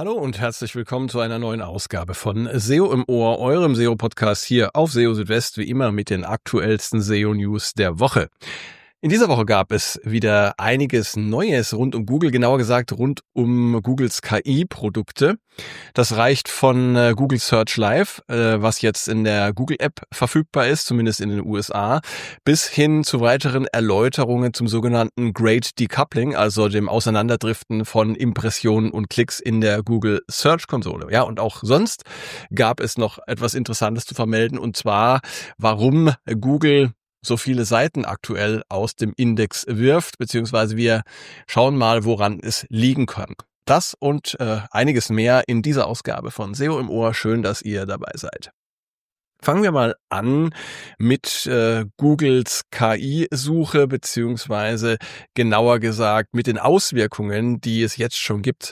Hallo und herzlich willkommen zu einer neuen Ausgabe von SEO im Ohr, eurem SEO-Podcast hier auf SEO Südwest, wie immer mit den aktuellsten SEO-News der Woche. In dieser Woche gab es wieder einiges Neues rund um Google, genauer gesagt rund um Googles KI-Produkte. Das reicht von Google Search Live, was jetzt in der Google-App verfügbar ist, zumindest in den USA, bis hin zu weiteren Erläuterungen zum sogenannten Great Decoupling, also dem Auseinanderdriften von Impressionen und Klicks in der Google Search-Konsole. Ja, und auch sonst gab es noch etwas Interessantes zu vermelden, und zwar, warum Google so viele Seiten aktuell aus dem Index wirft, beziehungsweise wir schauen mal, woran es liegen kann. Das und einiges mehr in dieser Ausgabe von SEO im Ohr. Schön, dass ihr dabei seid. Fangen wir mal an mit Googles KI-Suche, beziehungsweise genauer gesagt mit den Auswirkungen, die es jetzt schon gibt,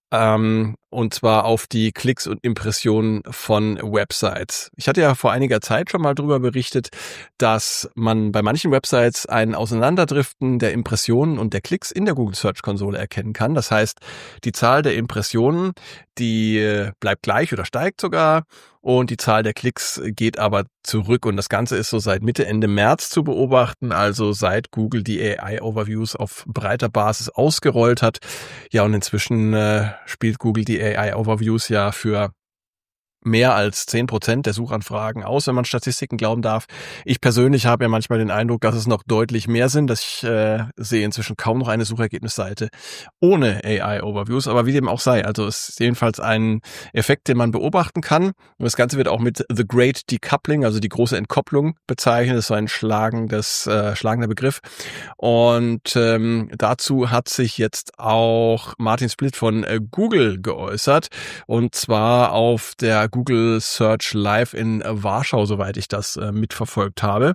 und zwar auf die Klicks und Impressionen von Websites. Ich hatte ja vor einiger Zeit schon mal darüber berichtet, dass man bei manchen Websites ein Auseinanderdriften der Impressionen und der Klicks in der Google Search Konsole erkennen kann. Das heißt, die Zahl der Impressionen, die bleibt gleich oder steigt sogar, und die Zahl der Klicks geht aber zurück. Und das Ganze ist so seit Mitte, Ende März zu beobachten, also seit Google die AI-Overviews auf breiter Basis ausgerollt hat. Ja, und inzwischen spielt Google die AI-Overviews ja für mehr als 10% der Suchanfragen aus, wenn man Statistiken glauben darf. Ich persönlich habe ja manchmal den Eindruck, dass es noch deutlich mehr sind. Ich sehe inzwischen kaum noch eine Suchergebnisseite ohne AI-Overviews, aber wie dem auch sei. Also es ist jedenfalls ein Effekt, den man beobachten kann. Und das Ganze wird auch mit The Great Decoupling, also die große Entkopplung, bezeichnet. Das ist so ein schlagender Begriff. Und dazu hat sich jetzt auch Martin Splitt von Google geäußert, und zwar auf der Google Search Live in Warschau, soweit ich das mitverfolgt habe.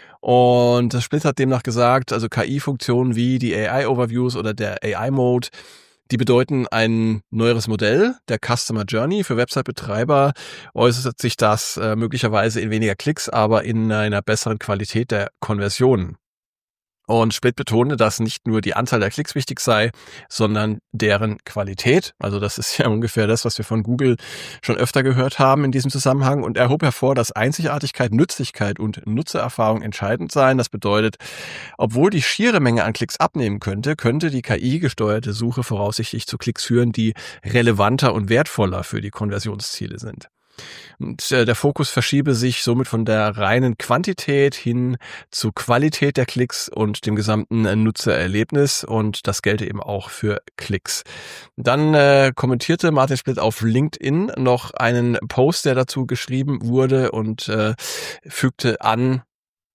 Und das Splitt hat demnach gesagt, also KI-Funktionen wie die AI-Overviews oder der AI-Mode, die bedeuten ein neueres Modell der Customer Journey. Für Website-Betreiber äußert sich das möglicherweise in weniger Klicks, aber in einer besseren Qualität der Konversionen. Und Splitt betonte, dass nicht nur die Anzahl der Klicks wichtig sei, sondern deren Qualität. Also das ist ja ungefähr das, was wir von Google schon öfter gehört haben in diesem Zusammenhang. Und er hob hervor, dass Einzigartigkeit, Nützlichkeit und Nutzererfahrung entscheidend seien. Das bedeutet, obwohl die schiere Menge an Klicks abnehmen könnte die KI-gesteuerte Suche voraussichtlich zu Klicks führen, die relevanter und wertvoller für die Konversionsziele sind. Und der Fokus verschiebe sich somit von der reinen Quantität hin zur Qualität der Klicks und dem gesamten Nutzererlebnis, und das gelte eben auch für Klicks. Dann kommentierte Martin Splitt auf LinkedIn noch einen Post, der dazu geschrieben wurde, und fügte an,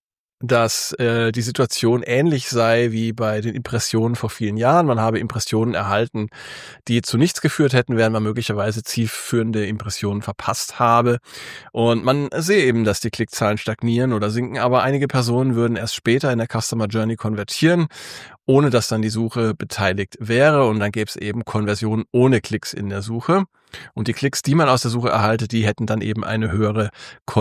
dass die Situation ähnlich sei wie bei den Impressionen vor vielen Jahren. Man habe Impressionen erhalten, die zu nichts geführt hätten, während man möglicherweise zielführende Impressionen verpasst habe. Und man sehe eben, dass die Klickzahlen stagnieren oder sinken, aber einige Personen würden erst später in der Customer Journey konvertieren, ohne dass dann die Suche beteiligt wäre, und dann gäbe es eben Konversionen ohne Klicks in der Suche. Und die Klicks, die man aus der Suche erhalte, die hätten dann eben eine höhere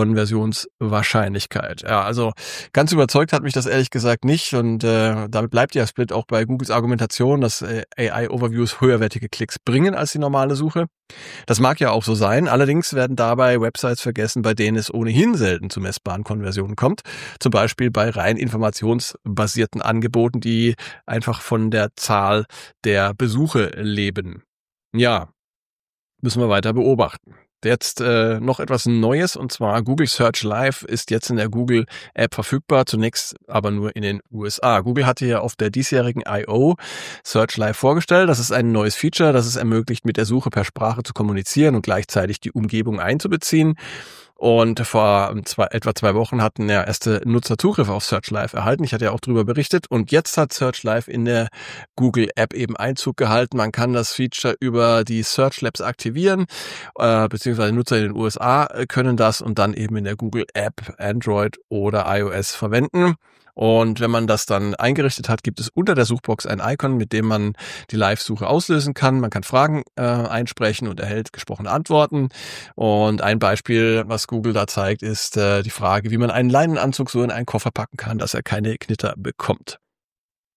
Konversionswahrscheinlichkeit. Ja, also ganz überzeugt hat mich das ehrlich gesagt nicht, und damit bleibt ja Splitt auch bei Googles Argumentation, dass AI-Overviews höherwertige Klicks bringen als die normale Suche. Das mag ja auch so sein, allerdings werden dabei Websites vergessen, bei denen es ohnehin selten zu messbaren Konversionen kommt. Zum Beispiel bei rein informationsbasierten Angeboten, die einfach von der Zahl der Besuche leben. Ja, müssen wir weiter beobachten. Jetzt noch etwas Neues, und zwar Google Search Live ist jetzt in der Google App verfügbar, zunächst aber nur in den USA. Google hatte ja auf der diesjährigen I.O. Search Live vorgestellt. Das ist ein neues Feature, das es ermöglicht, mit der Suche per Sprache zu kommunizieren und gleichzeitig die Umgebung einzubeziehen. Und vor etwa 2 Wochen hatten ja erste Nutzer Zugriff auf Search Live erhalten. Ich hatte ja auch darüber berichtet. Und jetzt hat Search Live in der Google App eben Einzug gehalten. Man kann das Feature über die Search Labs aktivieren, beziehungsweise Nutzer in den USA können das und dann eben in der Google App, Android oder iOS verwenden. Und wenn man das dann eingerichtet hat, gibt es unter der Suchbox ein Icon, mit dem man die Live-Suche auslösen kann. Man kann Fragen einsprechen und erhält gesprochene Antworten. Und ein Beispiel, was Google da zeigt, ist die Frage, wie man einen Leinenanzug so in einen Koffer packen kann, dass er keine Knitter bekommt.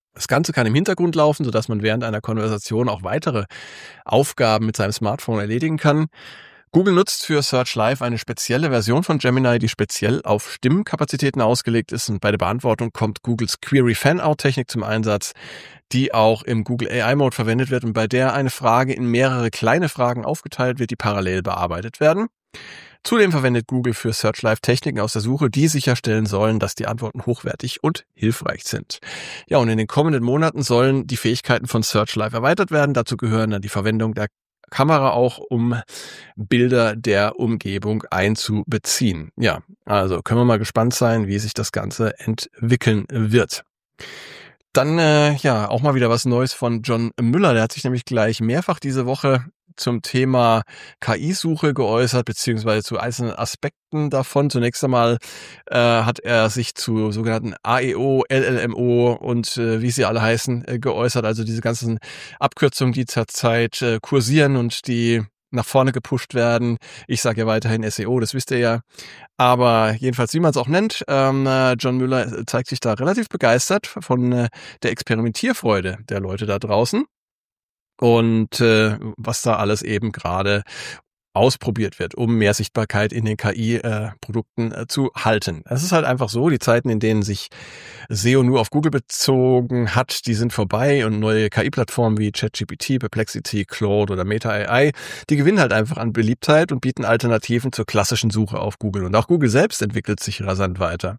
Das Ganze kann im Hintergrund laufen, sodass man während einer Konversation auch weitere Aufgaben mit seinem Smartphone erledigen kann. Google nutzt für Search Live eine spezielle Version von Gemini, die speziell auf Stimmkapazitäten ausgelegt ist. Und bei der Beantwortung kommt Googles Query Fan-Out-Technik zum Einsatz, die auch im Google AI-Mode verwendet wird und bei der eine Frage in mehrere kleine Fragen aufgeteilt wird, die parallel bearbeitet werden. Zudem verwendet Google für Search Live Techniken aus der Suche, die sicherstellen sollen, dass die Antworten hochwertig und hilfreich sind. Ja, und in den kommenden Monaten sollen die Fähigkeiten von Search Live erweitert werden. Dazu gehören dann die Verwendung der Kamera auch, um Bilder der Umgebung einzubeziehen. Ja, also können wir mal gespannt sein, wie sich das Ganze entwickeln wird. Dann auch mal wieder was Neues von John Müller. Der hat sich nämlich gleich mehrfach diese Woche zum Thema KI-Suche geäußert, beziehungsweise zu einzelnen Aspekten davon. Zunächst einmal hat er sich zu sogenannten AEO, LLMO und wie sie alle heißen, geäußert. Also diese ganzen Abkürzungen, die zurzeit kursieren und die nach vorne gepusht werden. Ich sage ja weiterhin SEO, das wisst ihr ja. Aber jedenfalls, wie man es auch nennt, John Müller zeigt sich da relativ begeistert von der Experimentierfreude der Leute da draußen und was da alles eben gerade ausprobiert wird, um mehr Sichtbarkeit in den KI-Produkten zu halten. Es ist halt einfach so, die Zeiten, in denen sich SEO nur auf Google bezogen hat, die sind vorbei und neue KI-Plattformen wie ChatGPT, Perplexity, Claude oder Meta AI, die gewinnen halt einfach an Beliebtheit und bieten Alternativen zur klassischen Suche auf Google. Und auch Google selbst entwickelt sich rasant weiter.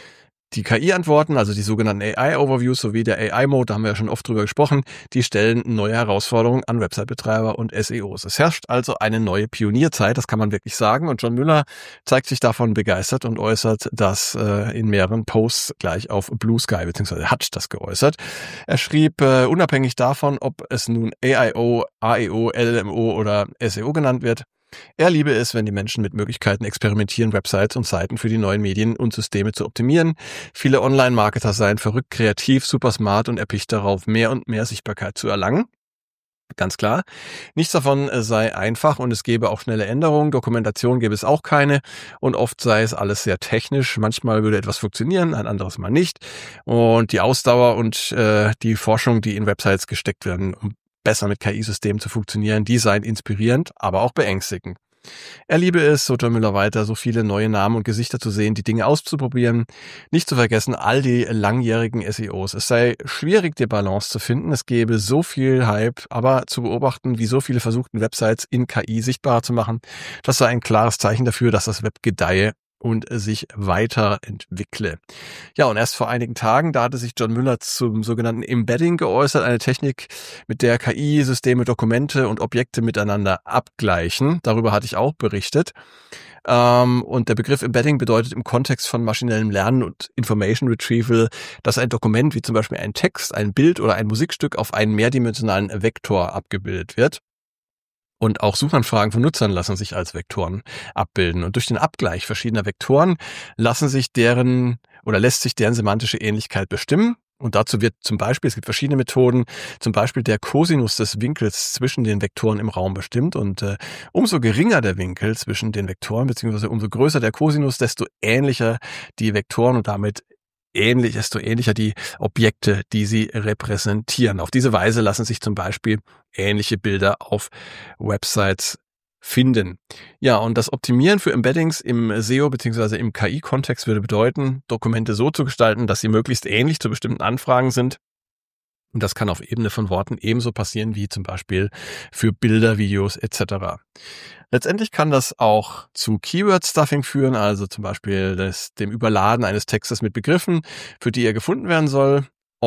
Die KI-Antworten, also die sogenannten AI-Overviews sowie der AI-Mode, da haben wir ja schon oft drüber gesprochen, die stellen neue Herausforderungen an Website-Betreiber und SEOs. Es herrscht also eine neue Pionierzeit, das kann man wirklich sagen. Und John Müller zeigt sich davon begeistert und äußert das in mehreren Posts gleich auf Blue Sky, beziehungsweise hat das geäußert. Er schrieb, unabhängig davon, ob es nun AIO, AEO, LLMO oder SEO genannt wird, er liebe es, wenn die Menschen mit Möglichkeiten experimentieren, Websites und Seiten für die neuen Medien und Systeme zu optimieren. Viele Online-Marketer seien verrückt, kreativ, super smart und erpicht darauf, mehr und mehr Sichtbarkeit zu erlangen. Ganz klar. Nichts davon sei einfach und es gäbe auch schnelle Änderungen. Dokumentation gäbe es auch keine und oft sei es alles sehr technisch. Manchmal würde etwas funktionieren, ein anderes Mal nicht. Und die Ausdauer und die Forschung, die in Websites gesteckt werden, um besser mit KI-Systemen zu funktionieren, die seien inspirierend, aber auch beängstigend. Er liebe es, so John Müller weiter, so viele neue Namen und Gesichter zu sehen, die Dinge auszuprobieren. Nicht zu vergessen, all die langjährigen SEOs. Es sei schwierig, die Balance zu finden. Es gäbe so viel Hype, aber zu beobachten, wie so viele versuchten, Websites in KI sichtbarer zu machen, das sei ein klares Zeichen dafür, dass das Web gedeihe und sich weiterentwickle. Ja, und erst vor einigen Tagen, da hatte sich John Müller zum sogenannten Embedding geäußert, eine Technik, mit der KI-Systeme Dokumente und Objekte miteinander abgleichen. Darüber hatte ich auch berichtet. Und der Begriff Embedding bedeutet im Kontext von maschinellem Lernen und Information Retrieval, dass ein Dokument wie zum Beispiel ein Text, ein Bild oder ein Musikstück auf einen mehrdimensionalen Vektor abgebildet wird. Und auch Suchanfragen von Nutzern lassen sich als Vektoren abbilden. Und durch den Abgleich verschiedener Vektoren lässt sich deren semantische Ähnlichkeit bestimmen. Und dazu wird zum Beispiel, es gibt verschiedene Methoden, zum Beispiel der Cosinus des Winkels zwischen den Vektoren im Raum bestimmt. Und umso geringer der Winkel zwischen den Vektoren, beziehungsweise umso größer der Cosinus, desto ähnlicher die Vektoren und damit desto ähnlicher die Objekte, die sie repräsentieren. Auf diese Weise lassen sich zum Beispiel ähnliche Bilder auf Websites finden. Ja, und das Optimieren für Embeddings im SEO bzw. im KI-Kontext würde bedeuten, Dokumente so zu gestalten, dass sie möglichst ähnlich zu bestimmten Anfragen sind. Und das kann auf Ebene von Worten ebenso passieren wie zum Beispiel für Bilder, Videos etc. Letztendlich kann das auch zu Keyword-Stuffing führen, also zum Beispiel dem Überladen eines Textes mit Begriffen, für die er gefunden werden soll.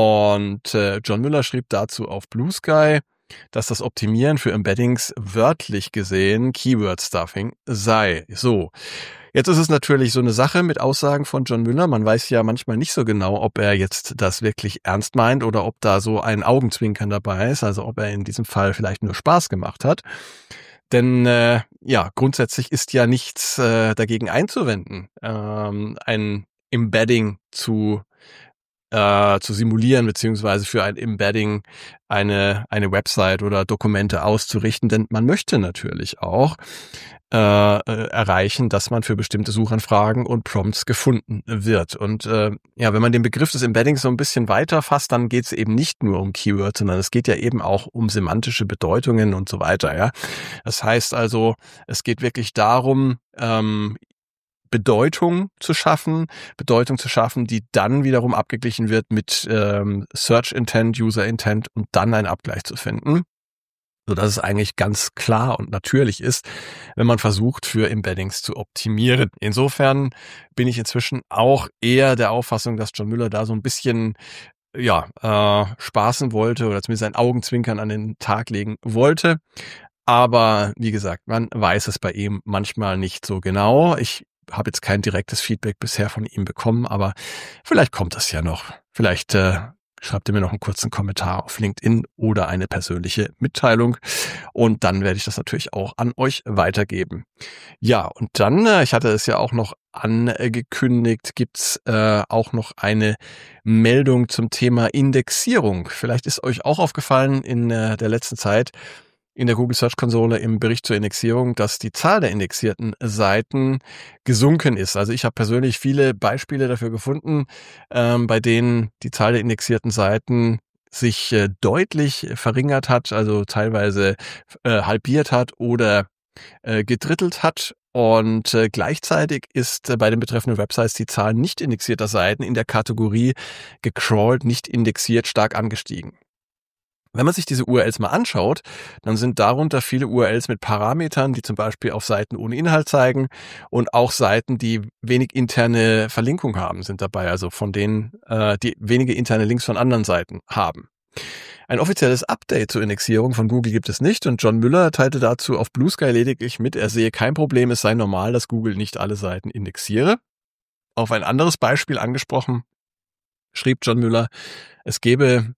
Und John Müller schrieb dazu auf Blue Sky, dass das Optimieren für Embeddings wörtlich gesehen Keyword-Stuffing sei. So. Jetzt ist es natürlich so eine Sache mit Aussagen von John Müller. Man weiß ja manchmal nicht so genau, ob er jetzt das wirklich ernst meint oder ob da so ein Augenzwinkern dabei ist, also ob er in diesem Fall vielleicht nur Spaß gemacht hat. Denn grundsätzlich ist ja nichts dagegen einzuwenden, ein Embedding zu zu simulieren, beziehungsweise für ein Embedding eine Website oder Dokumente auszurichten, denn man möchte natürlich auch erreichen, dass man für bestimmte Suchanfragen und Prompts gefunden wird. Und wenn man den Begriff des Embeddings so ein bisschen weiter fasst, dann geht es eben nicht nur um Keywords, sondern es geht ja eben auch um semantische Bedeutungen und so weiter. Ja, das heißt also, es geht wirklich darum, Bedeutung zu schaffen, die dann wiederum abgeglichen wird mit Search Intent, User Intent und dann einen Abgleich zu finden, sodass es eigentlich ganz klar und natürlich ist, wenn man versucht, für Embeddings zu optimieren. Insofern bin ich inzwischen auch eher der Auffassung, dass John Müller da so ein bisschen spaßen wollte oder zumindest ein Augenzwinkern an den Tag legen wollte. Aber wie gesagt, man weiß es bei ihm manchmal nicht so genau. Ich habe jetzt kein direktes Feedback bisher von ihm bekommen, aber vielleicht kommt das ja noch. Vielleicht schreibt ihr mir noch einen kurzen Kommentar auf LinkedIn oder eine persönliche Mitteilung und dann werde ich das natürlich auch an euch weitergeben. Ja, und dann, ich hatte es ja auch noch angekündigt, gibt's auch noch eine Meldung zum Thema Indexierung. Vielleicht ist euch auch aufgefallen in der letzten Zeit, in der Google Search Konsole im Bericht zur Indexierung, dass die Zahl der indexierten Seiten gesunken ist. Also ich habe persönlich viele Beispiele dafür gefunden, bei denen die Zahl der indexierten Seiten sich deutlich verringert hat, also teilweise halbiert hat oder gedrittelt hat. Und gleichzeitig ist bei den betreffenden Websites die Zahl nicht indexierter Seiten in der Kategorie gecrawlt, nicht indexiert stark angestiegen. Wenn man sich diese URLs mal anschaut, dann sind darunter viele URLs mit Parametern, die zum Beispiel auf Seiten ohne Inhalt zeigen und auch Seiten, die wenig interne Verlinkung haben, sind dabei, also von denen, die wenige interne Links von anderen Seiten haben. Ein offizielles Update zur Indexierung von Google gibt es nicht und John Müller teilte dazu auf Blue Sky lediglich mit, er sehe kein Problem, es sei normal, dass Google nicht alle Seiten indexiere. Auf ein anderes Beispiel angesprochen, schrieb John Müller, es gäbe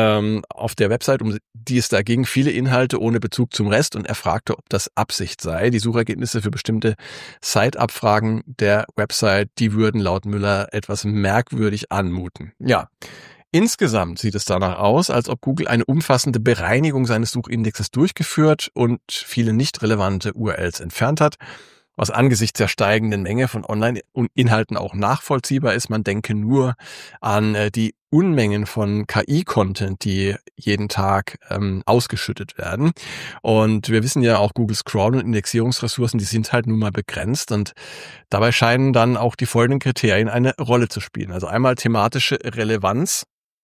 auf der Website, um die es da ging, viele Inhalte ohne Bezug zum Rest und er fragte, ob das Absicht sei. Die Suchergebnisse für bestimmte Site-Abfragen der Website, die würden laut Müller etwas merkwürdig anmuten. Ja, insgesamt sieht es danach aus, als ob Google eine umfassende Bereinigung seines Suchindexes durchgeführt und viele nicht relevante URLs entfernt hat, was angesichts der steigenden Menge von Online-Inhalten auch nachvollziehbar ist. Man denke nur an die Unmengen von KI-Content, die jeden Tag ausgeschüttet werden. Und wir wissen ja auch, Googles Crawl- und Indexierungsressourcen, die sind halt nun mal begrenzt. Und dabei scheinen dann auch die folgenden Kriterien eine Rolle zu spielen. Also einmal thematische Relevanz,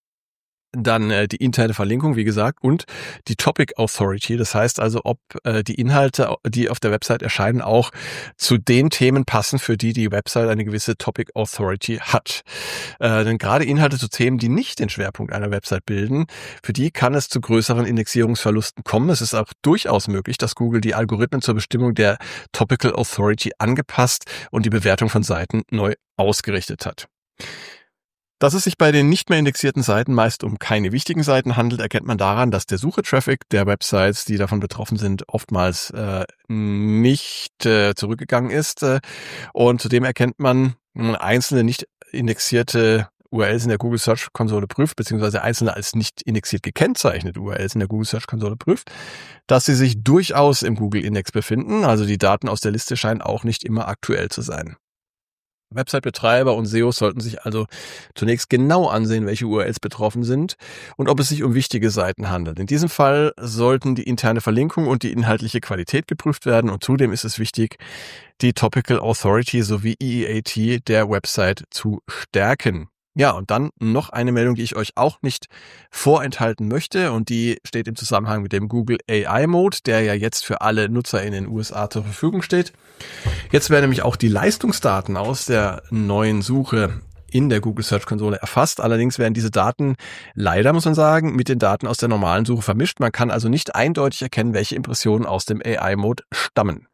dann die interne Verlinkung, wie gesagt, und die Topic Authority. Das heißt also, ob die Inhalte, die auf der Website erscheinen, auch zu den Themen passen, für die die Website eine gewisse Topic Authority hat. Denn gerade Inhalte zu Themen, die nicht den Schwerpunkt einer Website bilden, für die kann es zu größeren Indexierungsverlusten kommen. Es ist auch durchaus möglich, dass Google die Algorithmen zur Bestimmung der Topical Authority angepasst und die Bewertung von Seiten neu ausgerichtet hat. Dass es sich bei den nicht mehr indexierten Seiten meist um keine wichtigen Seiten handelt, erkennt man daran, dass der Suchetraffic der Websites, die davon betroffen sind, oftmals nicht zurückgegangen ist. Und zudem erkennt man, wenn man einzelne nicht indexierte URLs in der Google Search Konsole prüft, beziehungsweise einzelne als nicht indexiert gekennzeichnete URLs in der Google Search Konsole prüft, dass sie sich durchaus im Google Index befinden. Also die Daten aus der Liste scheinen auch nicht immer aktuell zu sein. Website-Betreiber und SEOs sollten sich also zunächst genau ansehen, welche URLs betroffen sind und ob es sich um wichtige Seiten handelt. In diesem Fall sollten die interne Verlinkung und die inhaltliche Qualität geprüft werden und zudem ist es wichtig, die Topical Authority sowie EEAT der Website zu stärken. Ja, und dann noch eine Meldung, die ich euch auch nicht vorenthalten möchte und die steht im Zusammenhang mit dem Google AI Mode, der ja jetzt für alle Nutzer in den USA zur Verfügung steht. Jetzt werden nämlich auch die Leistungsdaten aus der neuen Suche in der Google Search Konsole erfasst. Allerdings werden diese Daten leider, muss man sagen, mit den Daten aus der normalen Suche vermischt. Man kann also nicht eindeutig erkennen, welche Impressionen aus dem AI Mode stammen.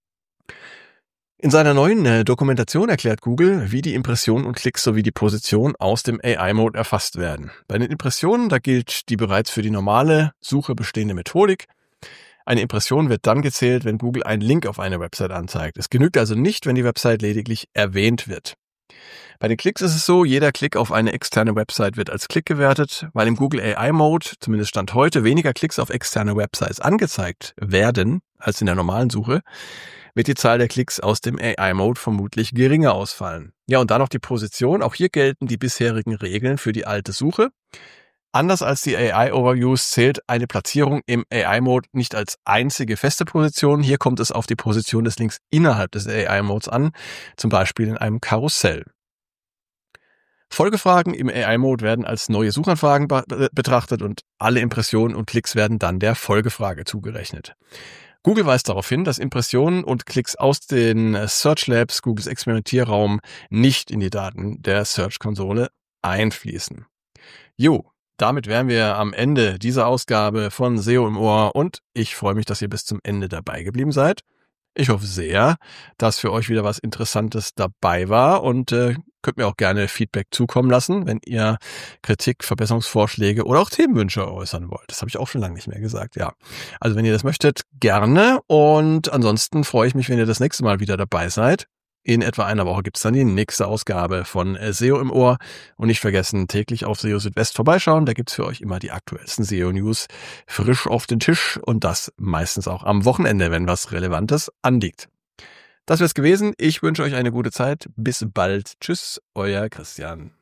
In seiner neuen Dokumentation erklärt Google, wie die Impressionen und Klicks sowie die Position aus dem AI-Mode erfasst werden. Bei den Impressionen, da gilt die bereits für die normale Suche bestehende Methodik. Eine Impression wird dann gezählt, wenn Google einen Link auf eine Website anzeigt. Es genügt also nicht, wenn die Website lediglich erwähnt wird. Bei den Klicks ist es so, jeder Klick auf eine externe Website wird als Klick gewertet, weil im Google AI Mode, zumindest Stand heute, weniger Klicks auf externe Websites angezeigt werden als in der normalen Suche, wird die Zahl der Klicks aus dem AI Mode vermutlich geringer ausfallen. Ja, und dann noch die Position. Auch hier gelten die bisherigen Regeln für die alte Suche. Anders als die AI-Overviews zählt eine Platzierung im AI-Mode nicht als einzige feste Position. Hier kommt es auf die Position des Links innerhalb des AI-Modes an, zum Beispiel in einem Karussell. Folgefragen im AI-Mode werden als neue Suchanfragen betrachtet und alle Impressionen und Klicks werden dann der Folgefrage zugerechnet. Google weist darauf hin, dass Impressionen und Klicks aus den Search Labs, Googles Experimentierraum, nicht in die Daten der Search-Konsole einfließen. Damit wären wir am Ende dieser Ausgabe von SEO im Ohr und ich freue mich, dass ihr bis zum Ende dabei geblieben seid. Ich hoffe sehr, dass für euch wieder was Interessantes dabei war und könnt mir auch gerne Feedback zukommen lassen, wenn ihr Kritik, Verbesserungsvorschläge oder auch Themenwünsche äußern wollt. Das habe ich auch schon lange nicht mehr gesagt, ja. Also wenn ihr das möchtet, gerne und ansonsten freue ich mich, wenn ihr das nächste Mal wieder dabei seid. In etwa einer Woche gibt's dann die nächste Ausgabe von SEO im Ohr. Und nicht vergessen, täglich auf SEO Südwest vorbeischauen. Da gibt's für euch immer die aktuellsten SEO-News frisch auf den Tisch. Und das meistens auch am Wochenende, wenn was Relevantes anliegt. Das wär's gewesen. Ich wünsche euch eine gute Zeit. Bis bald. Tschüss, euer Christian.